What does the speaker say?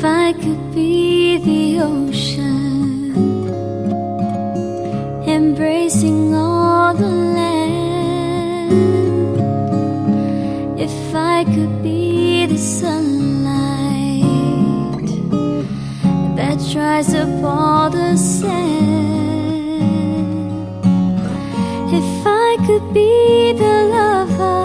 If I could be the ocean, embracing all the land. If I could be the sunlight that dries up all the sand. If I could be the lover